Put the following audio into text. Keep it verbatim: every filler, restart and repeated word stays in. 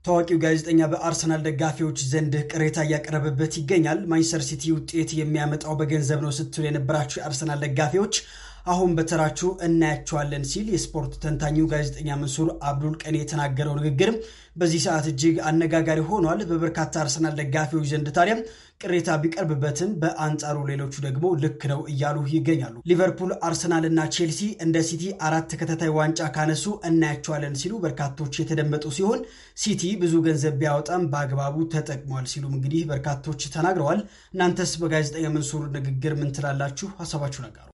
ታዋቂው ጋዜጠኛ በአርሰናል ደጋፊዎች ዘንድ ቅሬታ ያቀረበበት ይገኛል። ማንቸስተር ሲቲ ውጤት የሚያመጣው በገንዘብ ነው ስትሉ የነበራችሁ የአርሰናል ደጋፊዎች አሁን በተራችሁ እናያቸዋለን ሲል የስፖርት ተንታኙ ጋዜጠኛ መንሱር አብዱል ቀኒ የተናገረው ንግግር በዚህ ሰዓት እጅግ አነጋጋሪ ሆኗል። በበርካታ አርሰናል ደጋፊዎች ዘንድ ታዲያ ቅሬታ ቢቀርብበትም በአንጻሩ ሌሎቹ ደግሞ ልክ ነው እያሉ ይገኛሉ። ሊቨርፑል፣ አርሰናል እና ቼልሲ እንደ ሲቲ አራት ተከታታይ ዋንጫ ካነሱ እናያቸዋለን ሲሉ በርካቶች የተደመጡ ሲሆን ሲቲ ብዙ ገንዘብ ቢያወጣም በአግባቡ ተጠቅሟል ሲሉ እንግዲህ በርካቶች ተናግረዋል። እናንተስ በጋዜጠኛ መንሱር ንግግር ምን ትላላችሁ? ሐሳባችሁን አጋሩ።